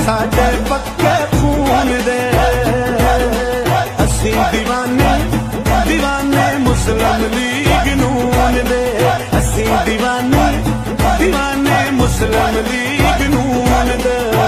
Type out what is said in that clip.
साडे पक्के खून दे असी दीवाने दीवाने मुस्लिम लीग नून दे असी दीवाने दीवाने मुस्लिम लीग नून दे।